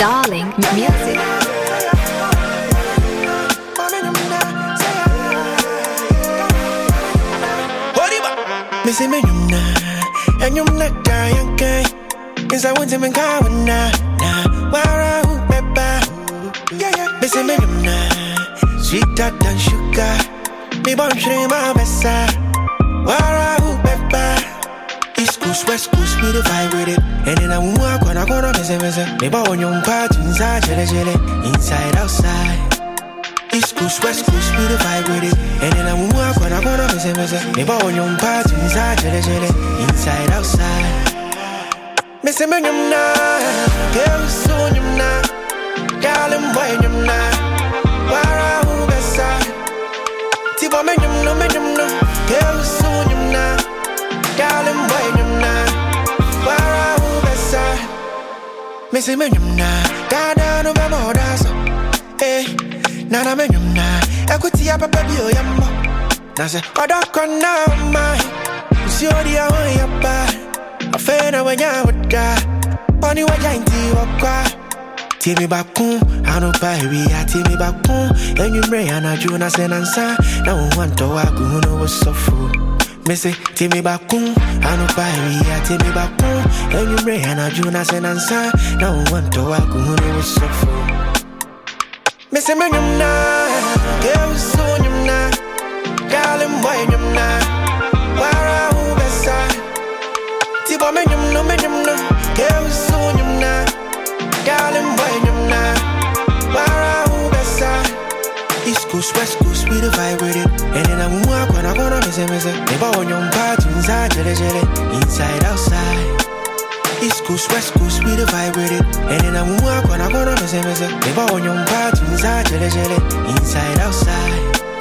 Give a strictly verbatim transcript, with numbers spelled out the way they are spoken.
Darling Music. Missy me yumna, and yumna giant guy. Cause I want to make a na na. Wara who pepper. Yeah, yeah. Missy me yumna, sweeter than sugar. Me bun shrimp my bessa. Wara who pepper. East Coast, West Coast, we the vibe with it. And then I walk when I go to miss it, miss it. Me bow on your party inside, jelly, jelly. Inside, outside. East Coast, West Coast, we the vibe with it. And then I walk when I go to miss it, miss it. Me bow on your party inside, jelly, jelly. Inside, outside. Miss it, man, you're not. Girl, soon you're not. Darling, boy, you're not. Wara, who bessa. Tiba, man, you're not, man, you're not. Girl, soon you're not. Darling, boy, you're not. Wara, who bessa. Miss it, man, you're not. Gada, no, my mother's. Hey. Nana me nyumna, ekuti ya papa bio yambo. Nase odoko na mai, usi odi ya wan yapa. Afena wanya wada, pani waja inti wakwa. Timi bakun, anu baby ya timi bakun. Enyumre anaju na senansa, na uwanto wagu huno wasofu. Mese timi bakun, anu baby ya timi bakun. Enyumre anaju na senansa, na uwanto wagu huno wasofu. Missy me yumna, girl soon yumna, darling boy yumna, wara who bessa. Tiba me yumna, me yumna, girl soon yumna, darling boy yumna, wara who bessa. East Coast, West Coast, we the vibe with it. And then I walk when I go to miss it, miss it. Me bow on your party inside, jelly, jelly, inside, outside. East Coast, West Coast, we the vibe with it. And then I walk when I go to miss it, miss it. Me bow on your party inside, jelly, jelly, inside, outside.